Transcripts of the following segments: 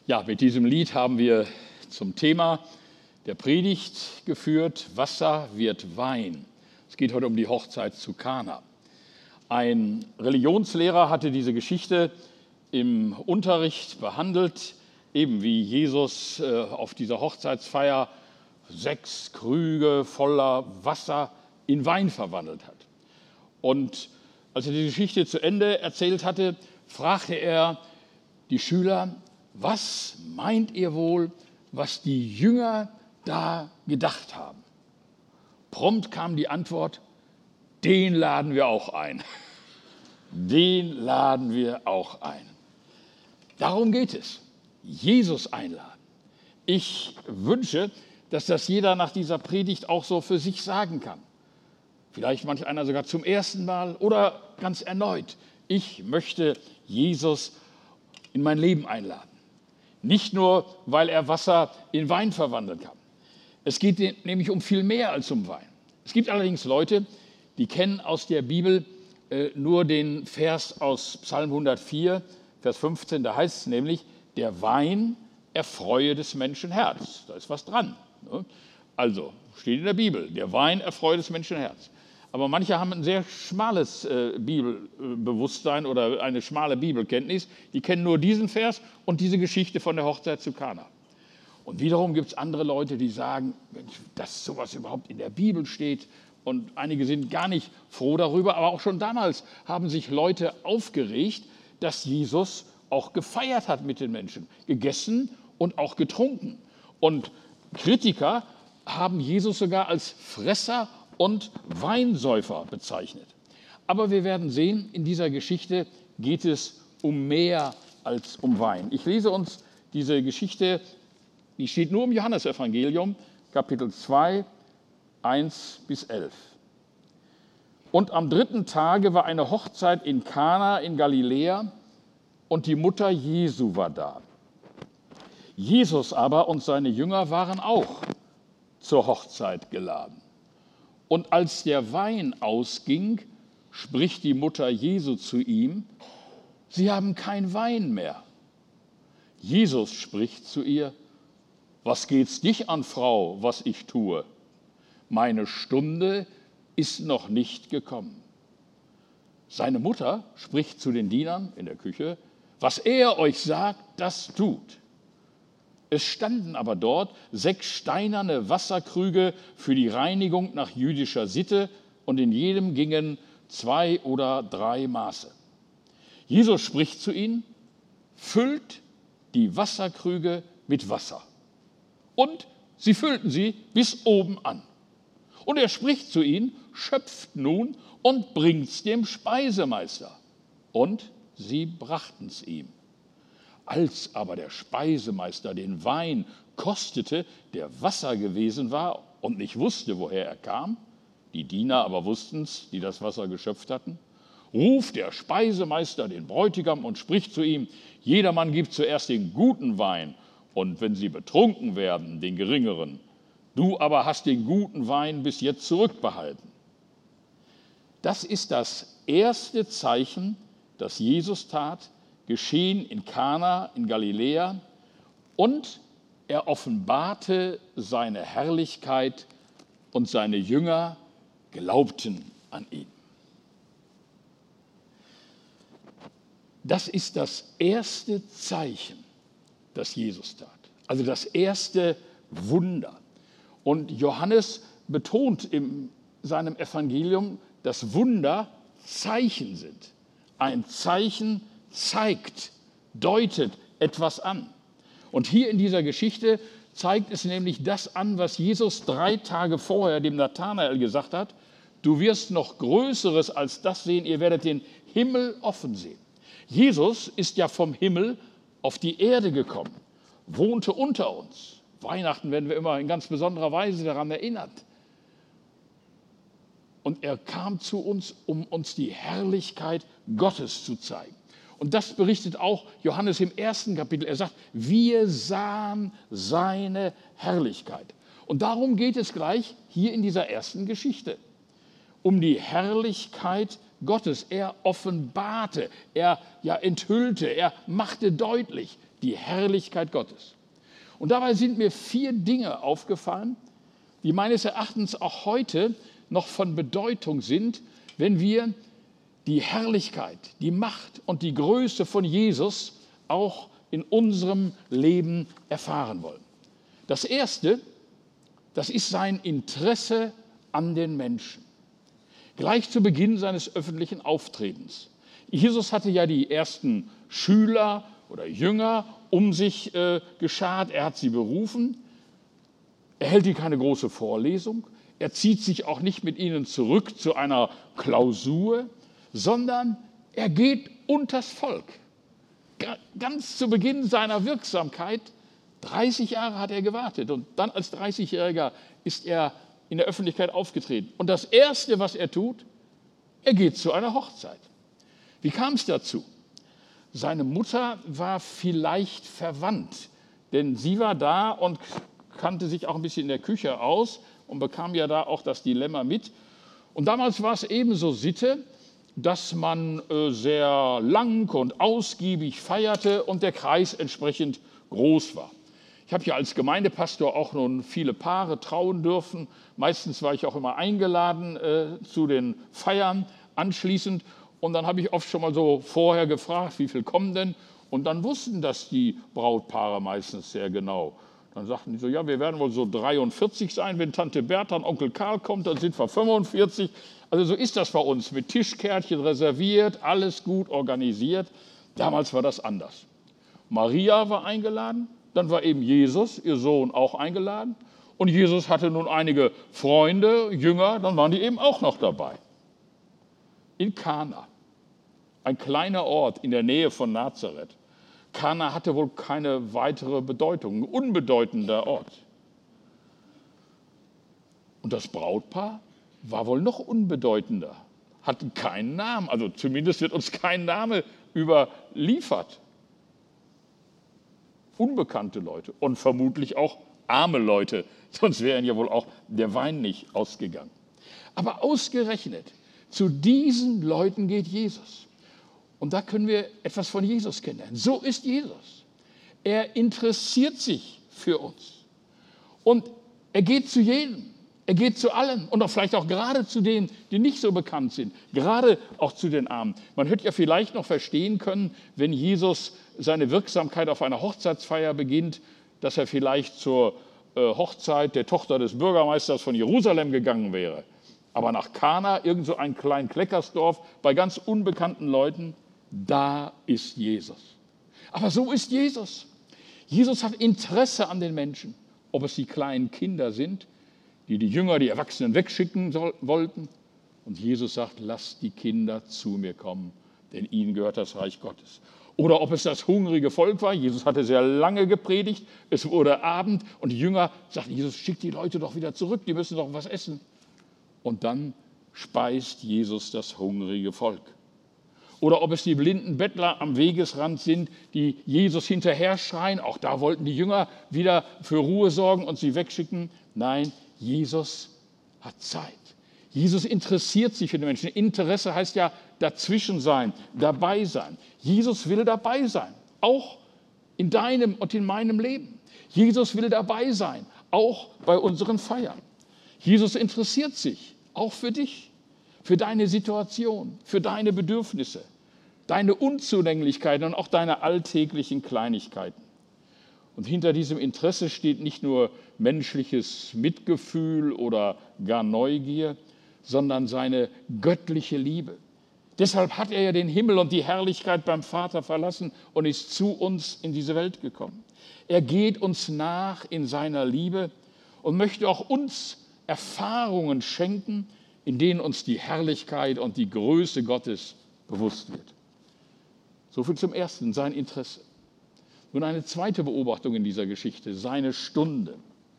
Ja, mit diesem Lied haben wir zum Thema der Predigt geführt, Wasser wird Wein. Es geht heute um die Hochzeit zu Kana. Ein Religionslehrer hatte diese Geschichte im Unterricht behandelt, eben wie Jesus auf dieser Hochzeitsfeier 6 Krüge voller Wasser in Wein verwandelt hat. Und als er die Geschichte zu Ende erzählt hatte, fragte er die Schüler: Was meint ihr wohl, was die Jünger da gedacht haben? Prompt kam die Antwort: Den laden wir auch ein. Den laden wir auch ein. Darum geht es. Jesus einladen. Ich wünsche, dass das jeder nach dieser Predigt auch so für sich sagen kann. Vielleicht manch einer sogar zum ersten Mal oder ganz erneut. Ich möchte Jesus in mein Leben einladen. Nicht nur, weil er Wasser in Wein verwandeln kann. Es geht nämlich um viel mehr als um Wein. Es gibt allerdings Leute, die kennen aus der Bibel nur den Vers aus Psalm 104, Vers 15. Da heißt es nämlich, der Wein erfreue des Menschen Herz. Da ist was dran. Also, steht in der Bibel, der Wein erfreue des Menschen Herz. Aber manche haben ein sehr schmales Bibelbewusstsein oder eine schmale Bibelkenntnis. Die kennen nur diesen Vers und diese Geschichte von der Hochzeit zu Kana. Und wiederum gibt es andere Leute, die sagen, dass sowas überhaupt in der Bibel steht. Und einige sind gar nicht froh darüber. Aber auch schon damals haben sich Leute aufgeregt, dass Jesus auch gefeiert hat mit den Menschen, gegessen und auch getrunken. Und Kritiker haben Jesus sogar als Fresser und Weinsäufer bezeichnet. Aber wir werden sehen, in dieser Geschichte geht es um mehr als um Wein. Ich lese uns diese Geschichte, die steht nur im Johannesevangelium, Kapitel 2, 1 bis 11. Und am 3. Tage war eine Hochzeit in Kana in Galiläa und die Mutter Jesu war da. Jesus aber und seine Jünger waren auch zur Hochzeit geladen. Und als der Wein ausging, spricht die Mutter Jesu zu ihm: Sie haben kein Wein mehr. Jesus spricht zu ihr: Was geht's dich an, Frau, was ich tue? Meine Stunde ist noch nicht gekommen. Seine Mutter spricht zu den Dienern in der Küche: Was er euch sagt, das tut. Es standen aber dort 6 steinerne Wasserkrüge für die Reinigung nach jüdischer Sitte und in jedem gingen 2 oder 3 Maße. Jesus spricht zu ihnen: Füllt die Wasserkrüge mit Wasser. Und sie füllten sie bis oben an. Und er spricht zu ihnen: Schöpft nun und bringt's dem Speisemeister. Und sie brachten's ihm. Als aber der Speisemeister den Wein kostete, der Wasser gewesen war und nicht wusste, woher er kam, die Diener aber wussten's, die das Wasser geschöpft hatten, ruft der Speisemeister den Bräutigam und spricht zu ihm: Jedermann gibt zuerst den guten Wein und wenn sie betrunken werden, den geringeren. Du aber hast den guten Wein bis jetzt zurückbehalten. Das ist das erste Zeichen, das Jesus tat, geschehen in Kana in Galiläa, und er offenbarte seine Herrlichkeit und seine Jünger glaubten an ihn. Das ist das erste Zeichen, das Jesus tat, also das erste Wunder. Und Johannes betont in seinem Evangelium, dass Wunder Zeichen sind. Ein Zeichen zeigt, deutet etwas an. Und hier in dieser Geschichte zeigt es nämlich das an, was Jesus 3 Tage vorher dem Nathanael gesagt hat: Du wirst noch Größeres als das sehen, ihr werdet den Himmel offen sehen. Jesus ist ja vom Himmel auf die Erde gekommen, wohnte unter uns. Weihnachten werden wir immer in ganz besonderer Weise daran erinnert. Und er kam zu uns, um uns die Herrlichkeit Gottes zu zeigen. Und das berichtet auch Johannes im 1. Kapitel. Er sagt, wir sahen seine Herrlichkeit. Und darum geht es gleich hier in dieser ersten Geschichte. Um die Herrlichkeit Gottes. Er offenbarte, er enthüllte, er machte deutlich die Herrlichkeit Gottes. Und dabei sind mir 4 Dinge aufgefallen, die meines Erachtens auch heute noch von Bedeutung sind, wenn wir die Herrlichkeit, die Macht und die Größe von Jesus auch in unserem Leben erfahren wollen. Das Erste, das ist sein Interesse an den Menschen. Gleich zu Beginn seines öffentlichen Auftretens. Jesus hatte ja die ersten Schüler oder Jünger um sich geschart. Er hat sie berufen. Er hält hier keine große Vorlesung. Er zieht sich auch nicht mit ihnen zurück zu einer Klausur, sondern er geht unters Volk. Ganz zu Beginn seiner Wirksamkeit, 30 Jahre hat er gewartet und dann als 30-Jähriger ist er in der Öffentlichkeit aufgetreten. Und das Erste, was er tut, er geht zu einer Hochzeit. Wie kam es dazu? Seine Mutter war vielleicht verwandt, denn sie war da und kannte sich auch ein bisschen in der Küche aus und bekam ja da auch das Dilemma mit. Und damals war es ebenso Sitte, dass man sehr lang und ausgiebig feierte und der Kreis entsprechend groß war. Ich habe ja als Gemeindepastor auch nun viele Paare trauen dürfen. Meistens war ich auch immer eingeladen zu den Feiern anschließend. Und dann habe ich oft schon mal so vorher gefragt, wie viel kommen denn? Und dann wussten das die Brautpaare meistens sehr genau. Dann sagten die so, ja, wir werden wohl so 43 sein, wenn Tante Bertha und Onkel Karl kommt, dann sind wir 45. Also so ist das bei uns, mit Tischkärtchen reserviert, alles gut organisiert. Damals war das anders. Maria war eingeladen, dann war eben Jesus, ihr Sohn, auch eingeladen. Und Jesus hatte nun einige Freunde, Jünger, dann waren die eben auch noch dabei. In Kana, ein kleiner Ort in der Nähe von Nazareth. Kana hatte wohl keine weitere Bedeutung, ein unbedeutender Ort. Und das Brautpaar war wohl noch unbedeutender, hatte keinen Namen, also zumindest wird uns kein Name überliefert. Unbekannte Leute und vermutlich auch arme Leute, sonst wären ja wohl auch der Wein nicht ausgegangen. Aber ausgerechnet zu diesen Leuten geht Jesus. Und da können wir etwas von Jesus kennenlernen. So ist Jesus. Er interessiert sich für uns. Und er geht zu jedem. Er geht zu allen und auch vielleicht auch gerade zu denen, die nicht so bekannt sind. Gerade auch zu den Armen. Man hätte ja vielleicht noch verstehen können, wenn Jesus seine Wirksamkeit auf einer Hochzeitsfeier beginnt, dass er vielleicht zur Hochzeit der Tochter des Bürgermeisters von Jerusalem gegangen wäre. Aber nach Kana, irgend so ein kleines Kleckersdorf, bei ganz unbekannten Leuten, da ist Jesus. Aber so ist Jesus. Jesus hat Interesse an den Menschen, ob es die kleinen Kinder sind, die Jünger, die Erwachsenen wegschicken wollten. Und Jesus sagt, lasst die Kinder zu mir kommen, denn ihnen gehört das Reich Gottes. Oder ob es das hungrige Volk war. Jesus hatte sehr lange gepredigt, es wurde Abend und die Jünger sagten, Jesus, schickt die Leute doch wieder zurück, die müssen doch was essen. Und dann speist Jesus das hungrige Volk. Oder ob es die blinden Bettler am Wegesrand sind, die Jesus hinterher schreien. Auch da wollten die Jünger wieder für Ruhe sorgen und sie wegschicken. Nein, Jesus hat Zeit. Jesus interessiert sich für die Menschen. Interesse heißt ja dazwischen sein, dabei sein. Jesus will dabei sein, auch in deinem und in meinem Leben. Jesus will dabei sein, auch bei unseren Feiern. Jesus interessiert sich auch für dich, für deine Situation, für deine Bedürfnisse, deine Unzulänglichkeiten und auch deine alltäglichen Kleinigkeiten. Und hinter diesem Interesse steht nicht nur menschliches Mitgefühl oder gar Neugier, sondern seine göttliche Liebe. Deshalb hat er ja den Himmel und die Herrlichkeit beim Vater verlassen und ist zu uns in diese Welt gekommen. Er geht uns nach in seiner Liebe und möchte auch uns Erfahrungen schenken, in denen uns die Herrlichkeit und die Größe Gottes bewusst wird. So viel zum Ersten, sein Interesse. Nun eine zweite Beobachtung in dieser Geschichte, seine Stunde.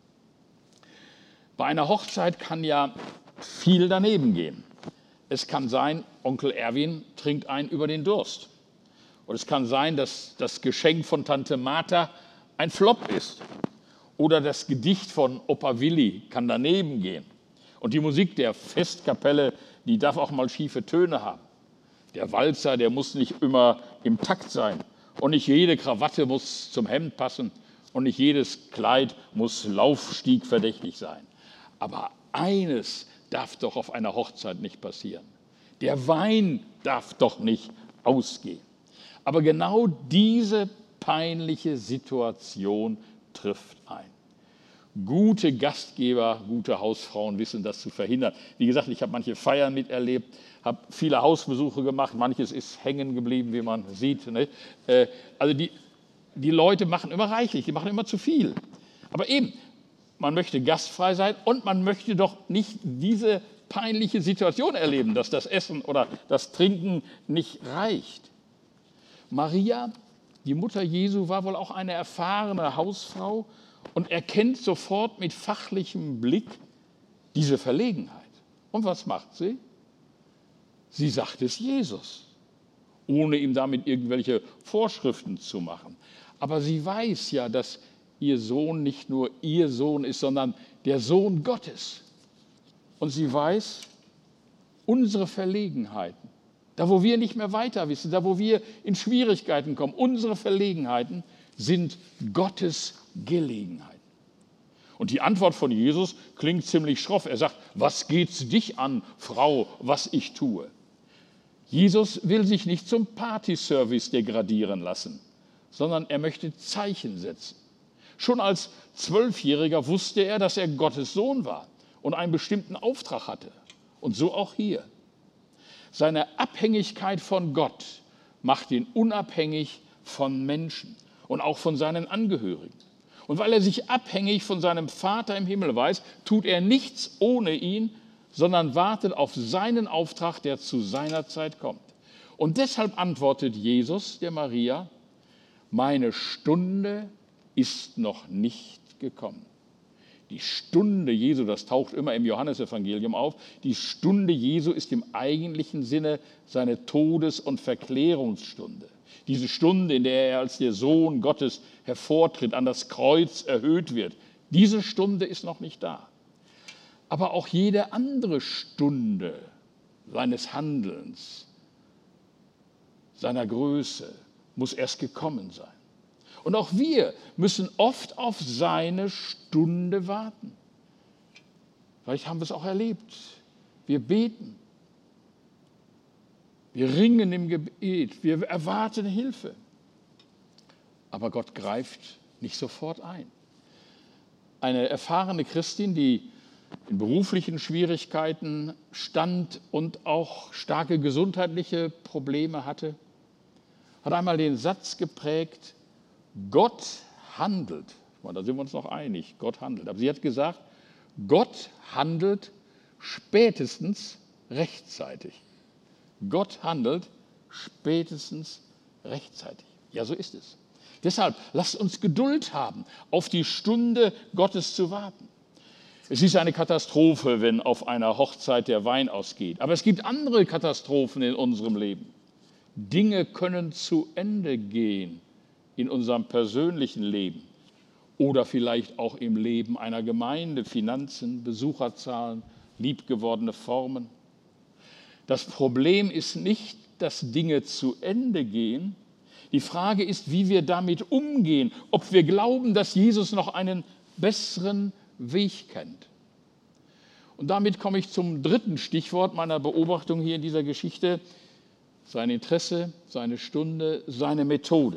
Bei einer Hochzeit kann ja viel daneben gehen. Es kann sein, Onkel Erwin trinkt einen über den Durst. Und es kann sein, dass das Geschenk von Tante Martha ein Flop ist. Oder das Gedicht von Opa Willi kann daneben gehen. Und die Musik der Festkapelle, die darf auch mal schiefe Töne haben. Der Walzer, der muss nicht immer im Takt sein. Und nicht jede Krawatte muss zum Hemd passen und nicht jedes Kleid muss laufstiegverdächtig sein. Aber eines darf doch auf einer Hochzeit nicht passieren. Der Wein darf doch nicht ausgehen. Aber genau diese peinliche Situation trifft ein. Gute Gastgeber, gute Hausfrauen wissen das zu verhindern. Wie gesagt, ich habe manche Feiern miterlebt, habe viele Hausbesuche gemacht, manches ist hängen geblieben, wie man sieht. Ne? Also die Leute machen immer reichlich, die machen immer zu viel. Aber eben, man möchte gastfrei sein und man möchte doch nicht diese peinliche Situation erleben, dass das Essen oder das Trinken nicht reicht. Maria, die Mutter Jesu, war wohl auch eine erfahrene Hausfrau und erkennt sofort mit fachlichem Blick diese Verlegenheit. Und was macht sie? Sie sagt es Jesus, ohne ihm damit irgendwelche Vorschriften zu machen. Aber sie weiß ja, dass ihr Sohn nicht nur ihr Sohn ist, sondern der Sohn Gottes. Und sie weiß, unsere Verlegenheiten, da wo wir nicht mehr weiter wissen, da wo wir in Schwierigkeiten kommen, unsere Verlegenheiten sind Gottes Gelegenheiten. Und die Antwort von Jesus klingt ziemlich schroff. Er sagt, was geht's dich an, Frau, was ich tue? Jesus will sich nicht zum Partyservice degradieren lassen, sondern er möchte Zeichen setzen. Schon als 12-Jähriger wusste er, dass er Gottes Sohn war und einen bestimmten Auftrag hatte. Und so auch hier. Seine Abhängigkeit von Gott macht ihn unabhängig von Menschen und auch von seinen Angehörigen. Und weil er sich abhängig von seinem Vater im Himmel weiß, tut er nichts ohne ihn, sondern wartet auf seinen Auftrag, der zu seiner Zeit kommt. Und deshalb antwortet Jesus der Maria, meine Stunde ist noch nicht gekommen. Die Stunde Jesu, das taucht immer im Johannesevangelium auf, die Stunde Jesu ist im eigentlichen Sinne seine Todes- und Verklärungsstunde. Diese Stunde, in der er als der Sohn Gottes hervortritt, an das Kreuz erhöht wird, diese Stunde ist noch nicht da. Aber auch jede andere Stunde seines Handelns, seiner Größe, muss erst gekommen sein. Und auch wir müssen oft auf seine Stunde warten. Vielleicht haben wir es auch erlebt. Wir beten. Wir ringen im Gebet. Wir erwarten Hilfe. Aber Gott greift nicht sofort ein. Eine erfahrene Christin, die in beruflichen Schwierigkeiten stand und auch starke gesundheitliche Probleme hatte, hat einmal den Satz geprägt, Gott handelt. Da sind wir uns noch einig, Gott handelt. Aber sie hat gesagt, Gott handelt spätestens rechtzeitig. Gott handelt spätestens rechtzeitig. Ja, so ist es. Deshalb lasst uns Geduld haben, auf die Stunde Gottes zu warten. Es ist eine Katastrophe, wenn auf einer Hochzeit der Wein ausgeht. Aber es gibt andere Katastrophen in unserem Leben. Dinge können zu Ende gehen in unserem persönlichen Leben oder vielleicht auch im Leben einer Gemeinde, Finanzen, Besucherzahlen, liebgewordene Formen. Das Problem ist nicht, dass Dinge zu Ende gehen. Die Frage ist, wie wir damit umgehen, ob wir glauben, dass Jesus noch einen besseren Weg kennt. Und damit komme ich zum dritten Stichwort meiner Beobachtung hier in dieser Geschichte. Sein Interesse, seine Stunde, seine Methode.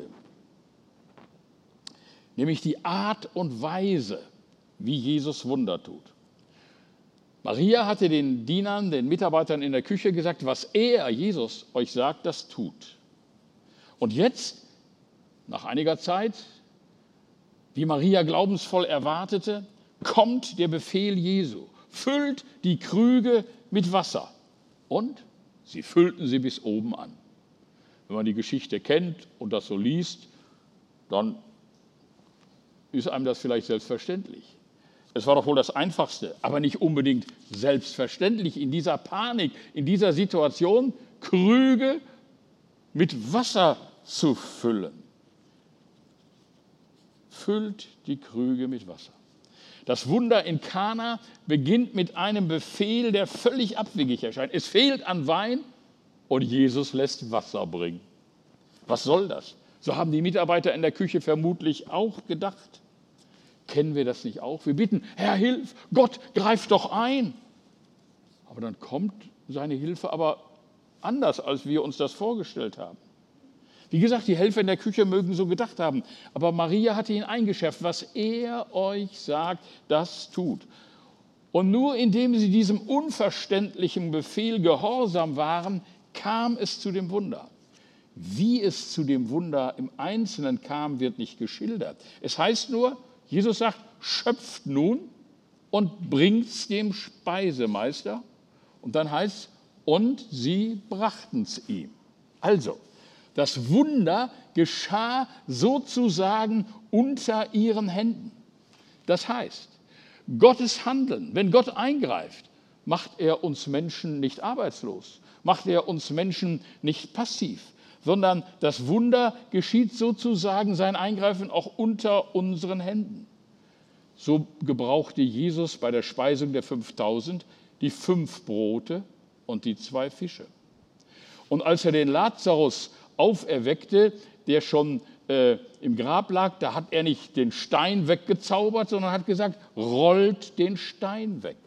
Nämlich die Art und Weise, wie Jesus Wunder tut. Maria hatte den Dienern, den Mitarbeitern in der Küche gesagt, was er, Jesus, euch sagt, das tut. Und jetzt, nach einiger Zeit, wie Maria glaubensvoll erwartete, kommt der Befehl Jesu. Füllt die Krüge mit Wasser. Und sie füllten sie bis oben an. Wenn man die Geschichte kennt und das so liest, dann ist einem das vielleicht selbstverständlich. Es war doch wohl das Einfachste, aber nicht unbedingt selbstverständlich in dieser Panik, in dieser Situation, Krüge mit Wasser zu füllen. Füllt die Krüge mit Wasser. Das Wunder in Kana beginnt mit einem Befehl, der völlig abwegig erscheint. Es fehlt an Wein und Jesus lässt Wasser bringen. Was soll das? So haben die Mitarbeiter in der Küche vermutlich auch gedacht. Kennen wir das nicht auch? Wir bitten, Herr, hilf, Gott, greif doch ein. Aber dann kommt seine Hilfe aber anders, als wir uns das vorgestellt haben. Wie gesagt, die Helfer in der Küche mögen so gedacht haben, aber Maria hatte ihn eingeschärft, was er euch sagt, das tut. Und nur indem sie diesem unverständlichen Befehl gehorsam waren, kam es zu dem Wunder. Wie es zu dem Wunder im Einzelnen kam, wird nicht geschildert. Es heißt nur, Jesus sagt, schöpft nun und bringt's dem Speisemeister. Und dann heißt es, und sie brachten's ihm. Also, das Wunder geschah sozusagen unter ihren Händen. Das heißt, Gottes Handeln, wenn Gott eingreift, macht er uns Menschen nicht arbeitslos, macht er uns Menschen nicht passiv, sondern das Wunder geschieht sozusagen, sein Eingreifen auch unter unseren Händen. So gebrauchte Jesus bei der Speisung der 5000 die 5 Brote und die 2 Fische. Und als er den Lazarus auferweckte, der schon im Grab lag, da hat er nicht den Stein weggezaubert, sondern hat gesagt, rollt den Stein weg.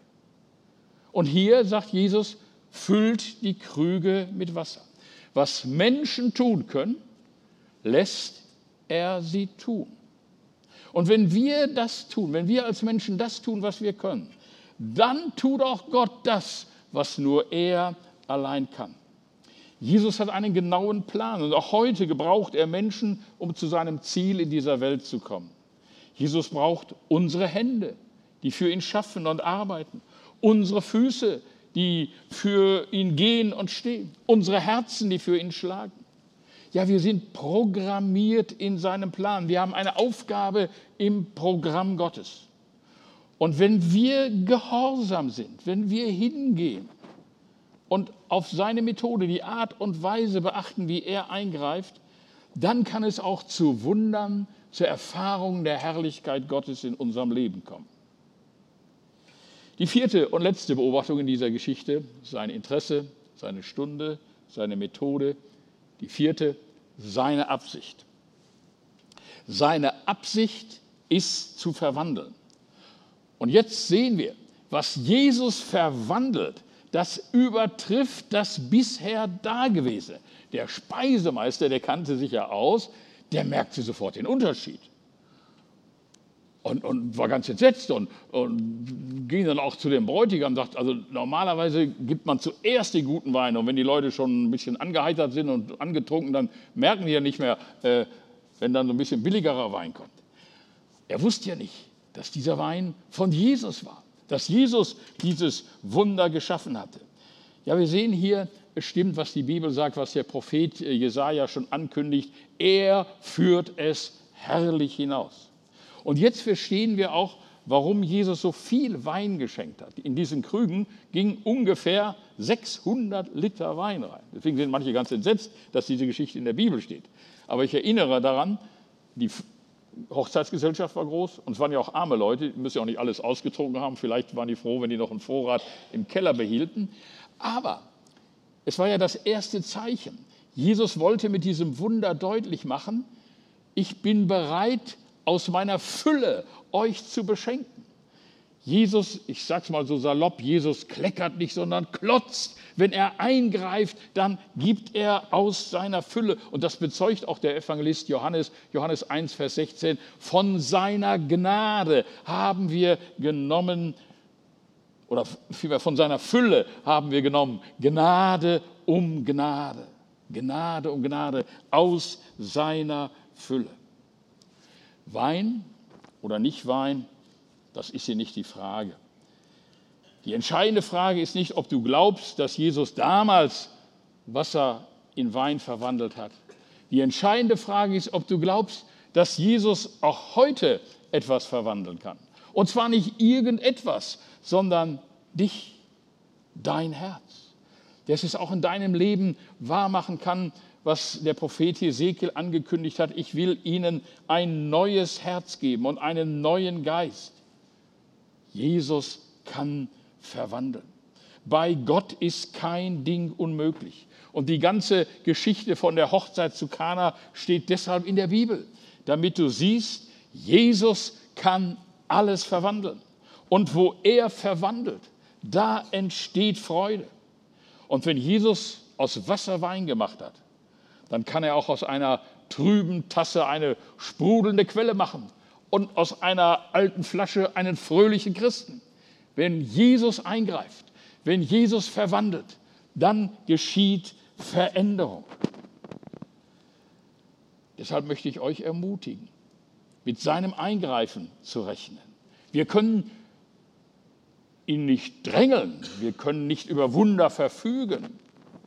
Und hier sagt Jesus, füllt die Krüge mit Wasser. Was Menschen tun können, lässt er sie tun. Und wenn wir das tun, wenn wir als Menschen das tun, was wir können, dann tut auch Gott das, was nur er allein kann. Jesus hat einen genauen Plan und auch heute gebraucht er Menschen, um zu seinem Ziel in dieser Welt zu kommen. Jesus braucht unsere Hände, die für ihn schaffen und arbeiten, unsere Füße, die für ihn gehen und stehen, unsere Herzen, die für ihn schlagen. Ja, wir sind programmiert in seinem Plan. Wir haben eine Aufgabe im Programm Gottes. Und wenn wir gehorsam sind, wenn wir hingehen und auf seine Methode, die Art und Weise beachten, wie er eingreift, dann kann es auch zu Wundern, zur Erfahrung der Herrlichkeit Gottes in unserem Leben kommen. Die 4. und letzte Beobachtung in dieser Geschichte, sein Interesse, seine Stunde, seine Methode. Die 4. seine Absicht. Seine Absicht ist zu verwandeln. Und jetzt sehen wir, was Jesus verwandelt, das übertrifft das bisher Dagewesene. Der Speisemeister, der kannte sich ja aus, der merkte sofort den Unterschied. Und war ganz entsetzt und ging dann auch zu dem Bräutigam und sagt, also normalerweise gibt man zuerst den guten Wein und wenn die Leute schon ein bisschen angeheitert sind und angetrunken, dann merken die ja nicht mehr, wenn dann so ein bisschen billigerer Wein kommt. Er wusste ja nicht, dass dieser Wein von Jesus war, dass Jesus dieses Wunder geschaffen hatte. Ja, wir sehen hier, es stimmt, was die Bibel sagt, was der Prophet Jesaja schon ankündigt, er führt es herrlich hinaus. Und jetzt verstehen wir auch, warum Jesus so viel Wein geschenkt hat. In diesen Krügen ging ungefähr 600 Liter Wein rein. Deswegen sind manche ganz entsetzt, dass diese Geschichte in der Bibel steht. Aber ich erinnere daran, die Hochzeitsgesellschaft war groß und es waren ja auch arme Leute, die müssen ja auch nicht alles ausgetrunken haben. Vielleicht waren die froh, wenn die noch einen Vorrat im Keller behielten. Aber es war ja das erste Zeichen. Jesus wollte mit diesem Wunder deutlich machen, ich bin bereit, aus meiner Fülle euch zu beschenken. Jesus, ich sage es mal so salopp, Jesus kleckert nicht, sondern klotzt. Wenn er eingreift, dann gibt er aus seiner Fülle. Und das bezeugt auch der Evangelist Johannes, Johannes 1, Vers 16. Von seiner Gnade haben wir genommen, oder vielmehr von seiner Fülle haben wir genommen, Gnade um Gnade. Gnade um Gnade aus seiner Fülle. Wein oder nicht Wein, das ist hier nicht die Frage. Die entscheidende Frage ist nicht, ob du glaubst, dass Jesus damals Wasser in Wein verwandelt hat. Die entscheidende Frage ist, ob du glaubst, dass Jesus auch heute etwas verwandeln kann. Und zwar nicht irgendetwas, sondern dich, dein Herz. Dass es auch in deinem Leben wahr machen kann, was der Prophet Hesekiel angekündigt hat. Ich will ihnen ein neues Herz geben und einen neuen Geist. Jesus kann verwandeln. Bei Gott ist kein Ding unmöglich. Und die ganze Geschichte von der Hochzeit zu Kana steht deshalb in der Bibel, damit du siehst, Jesus kann alles verwandeln. Und wo er verwandelt, da entsteht Freude. Und wenn Jesus aus Wasser Wein gemacht hat, dann kann er auch aus einer trüben Tasse eine sprudelnde Quelle machen und aus einer alten Flasche einen fröhlichen Christen. Wenn Jesus eingreift, wenn Jesus verwandelt, dann geschieht Veränderung. Deshalb möchte ich euch ermutigen, mit seinem Eingreifen zu rechnen. Wir können ihn nicht drängeln, wir können nicht über Wunder verfügen.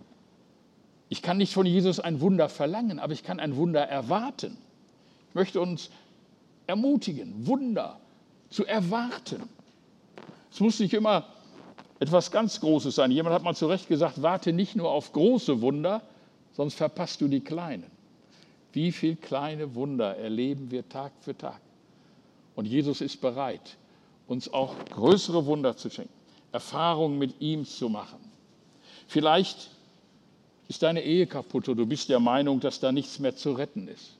Ich kann nicht von Jesus ein Wunder verlangen, aber ich kann ein Wunder erwarten. Ich möchte uns ermutigen, Wunder zu erwarten. Es muss nicht immer etwas ganz Großes sein. Jemand hat mal zu Recht gesagt, warte nicht nur auf große Wunder, sonst verpasst du die kleinen. Wie viele kleine Wunder erleben wir Tag für Tag? Und Jesus ist bereit, uns auch größere Wunder zu schenken, Erfahrungen mit ihm zu machen. Vielleicht ist deine Ehe kaputt und du bist der Meinung, dass da nichts mehr zu retten ist.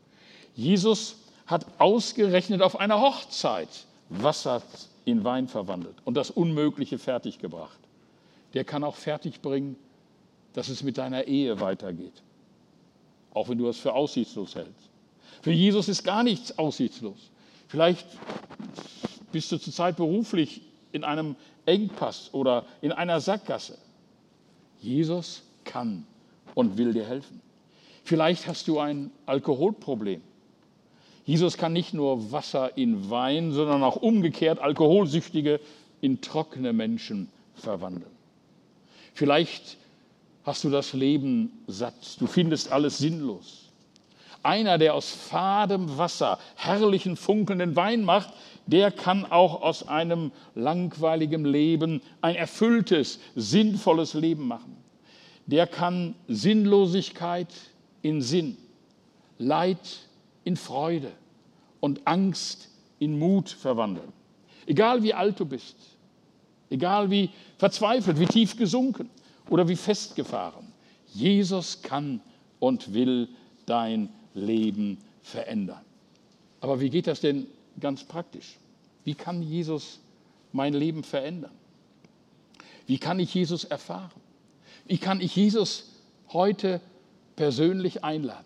Jesus hat ausgerechnet auf einer Hochzeit Wasser in Wein verwandelt und das Unmögliche fertiggebracht. Der kann auch fertigbringen, dass es mit deiner Ehe weitergeht, auch wenn du es für aussichtslos hältst. Für Jesus ist gar nichts aussichtslos. Vielleicht bist du zurzeit beruflich in einem Engpass oder in einer Sackgasse. Jesus kann und will dir helfen. Vielleicht hast du ein Alkoholproblem. Jesus kann nicht nur Wasser in Wein, sondern auch umgekehrt Alkoholsüchtige in trockene Menschen verwandeln. Vielleicht hast du das Leben satt, du findest alles sinnlos. Einer, der aus fadem Wasser herrlichen, funkelnden Wein macht, der kann auch aus einem langweiligen Leben ein erfülltes, sinnvolles Leben machen. Der kann Sinnlosigkeit in Sinn, Leid in Freude und Angst in Mut verwandeln. Egal wie alt du bist, egal wie verzweifelt, wie tief gesunken oder wie festgefahren, Jesus kann und will dein Leben verändern. Aber wie geht das denn ganz praktisch? Wie kann Jesus mein Leben verändern? Wie kann ich Jesus erfahren? Wie kann ich Jesus heute persönlich einladen?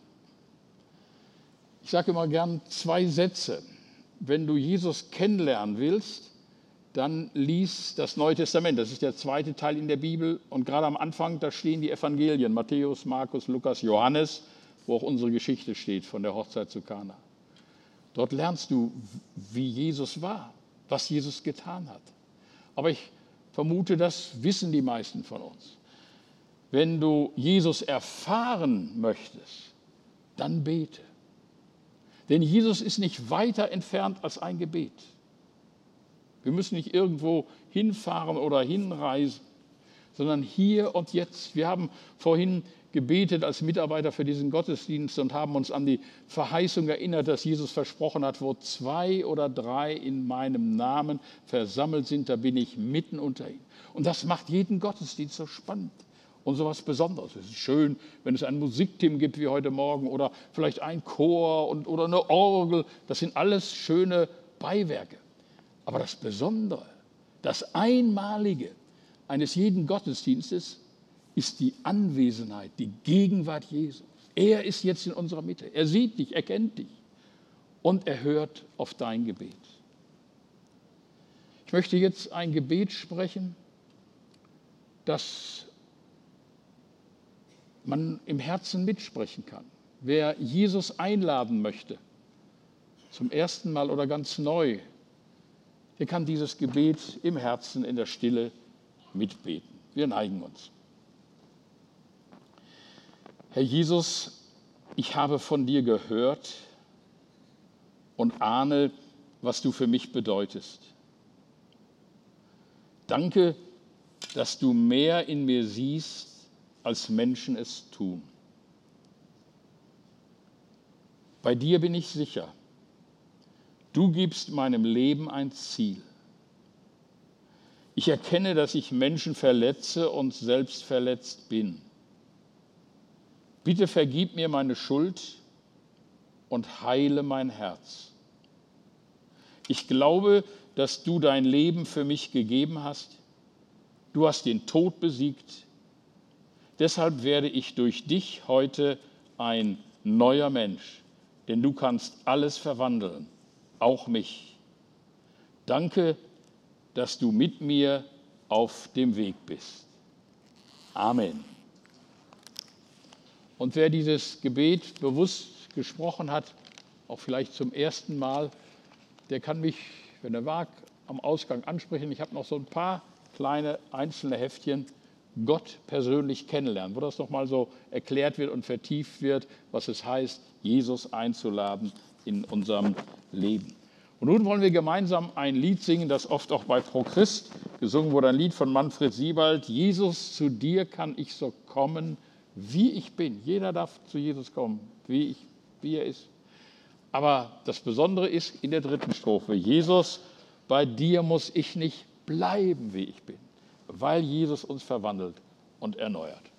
Ich sage immer gern 2 Sätze. Wenn du Jesus kennenlernen willst, dann lies das Neue Testament. Das ist der 2. Teil in der Bibel. Und gerade am Anfang, da stehen die Evangelien, Matthäus, Markus, Lukas, Johannes, wo auch unsere Geschichte steht von der Hochzeit zu Kana. Dort lernst du, wie Jesus war, was Jesus getan hat. Aber ich vermute, das wissen die meisten von uns. Wenn du Jesus erfahren möchtest, dann bete. Denn Jesus ist nicht weiter entfernt als ein Gebet. Wir müssen nicht irgendwo hinfahren oder hinreisen, sondern hier und jetzt. Wir haben vorhin gebetet als Mitarbeiter für diesen Gottesdienst und haben uns an die Verheißung erinnert, dass Jesus versprochen hat, wo 2 oder 3 in meinem Namen versammelt sind, da bin ich mitten unter ihnen. Und das macht jeden Gottesdienst so spannend und so was Besonderes. Es ist schön, wenn es ein Musikteam gibt wie heute Morgen oder vielleicht ein Chor oder eine Orgel. Das sind alles schöne Beiwerke. Aber das Besondere, das Einmalige eines jeden Gottesdienstes ist die Anwesenheit, die Gegenwart Jesus. Er ist jetzt in unserer Mitte. Er sieht dich, er kennt dich und er hört auf dein Gebet. Ich möchte jetzt ein Gebet sprechen, das man im Herzen mitsprechen kann. Wer Jesus einladen möchte, zum ersten Mal oder ganz neu, der kann dieses Gebet im Herzen, in der Stille mitbeten. Wir neigen uns. Herr Jesus, ich habe von dir gehört und ahne, was du für mich bedeutest. Danke, dass du mehr in mir siehst, als Menschen es tun. Bei dir bin ich sicher. Du gibst meinem Leben ein Ziel. Ich erkenne, dass ich Menschen verletze und selbst verletzt bin. Bitte vergib mir meine Schuld und heile mein Herz. Ich glaube, dass du dein Leben für mich gegeben hast. Du hast den Tod besiegt. Deshalb werde ich durch dich heute ein neuer Mensch, denn du kannst alles verwandeln, auch mich. Danke, dass du mit mir auf dem Weg bist. Amen. Und wer dieses Gebet bewusst gesprochen hat, auch vielleicht zum ersten Mal, der kann mich, wenn er mag, am Ausgang ansprechen. Ich habe noch so ein paar kleine einzelne Heftchen, Gott persönlich kennenlernen, wo das nochmal so erklärt wird und vertieft wird, was es heißt, Jesus einzuladen in unserem Leben. Und nun wollen wir gemeinsam ein Lied singen, das oft auch bei Pro Christ gesungen wurde, ein Lied von Manfred Siebald. Jesus, zu dir kann ich so kommen, wie ich bin. Jeder darf zu Jesus kommen, wie er ist. Aber das Besondere ist in der dritten Strophe, Jesus, bei dir muss ich nicht bleiben, wie ich bin, weil Jesus uns verwandelt und erneuert.